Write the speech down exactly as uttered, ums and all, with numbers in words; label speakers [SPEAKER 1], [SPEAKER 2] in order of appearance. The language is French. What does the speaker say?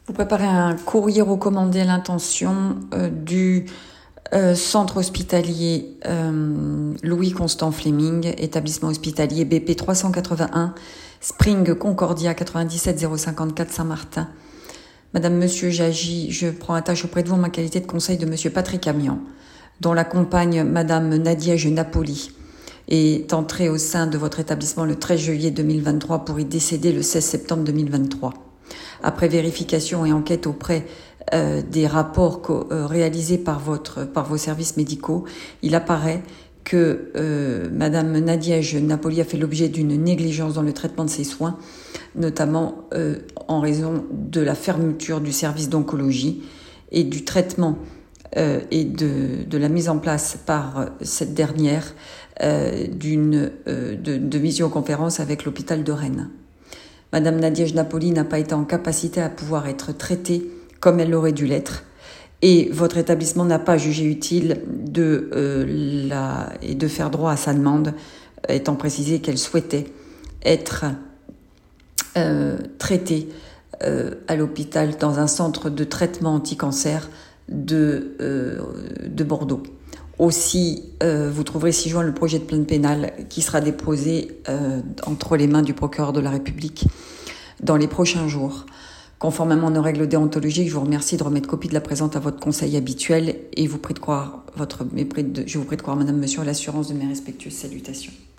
[SPEAKER 1] Vous préparez un courrier recommandé à l'intention euh, du euh, centre hospitalier euh, Louis-Constant Fleming, établissement hospitalier B P trois cent quatre-vingt-un, Spring Concordia quatre-vingt-dix-sept zéro cinquante-quatre Saint-Martin. Madame, Monsieur, j'agis, je prends attache auprès de vous en ma qualité de conseil de Monsieur Patrick Amian, dont la compagne Madame Nadège Napoli est entrée au sein de votre établissement le treize juillet deux mille vingt-trois pour y décéder le seize septembre deux mille vingt-trois. Après vérification et enquête auprès euh, des rapports euh, réalisés par votre par vos services médicaux, il apparaît que euh, Madame Nadège Napoli a fait l'objet d'une négligence dans le traitement de ses soins, notamment euh, en raison de la fermeture du service d'oncologie et du traitement euh, et de, de la mise en place par cette dernière euh, d'une euh, de, de visioconférence avec l'hôpital de Rennes. Madame Nadège Napoli n'a pas été en capacité à pouvoir être traitée comme elle aurait dû l'être, et votre établissement n'a pas jugé utile de euh, la et de faire droit à sa demande, étant précisé qu'elle souhaitait être euh, traitée euh, à l'hôpital dans un centre de traitement anti-cancer de euh, de Bordeaux. Aussi, euh, vous trouverez ci-joint le projet de plainte pénale qui sera déposé euh, entre les mains du procureur de la République dans les prochains jours. Conformément à nos règles déontologiques, je vous remercie de remettre copie de la présente à votre conseil habituel et vous prie de croire votre, mais prie de, je vous prie de croire, Madame, Monsieur, à l'assurance de mes respectueuses salutations.